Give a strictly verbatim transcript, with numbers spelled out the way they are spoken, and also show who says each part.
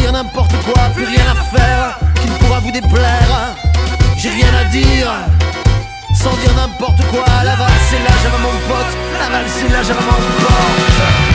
Speaker 1: dire n'importe quoi, plus rien à faire qui ne pourra vous déplaire. J'ai rien à dire sans dire n'importe quoi. La valse est là, j'avais mon pote. La valse est là, j'avais mon pote.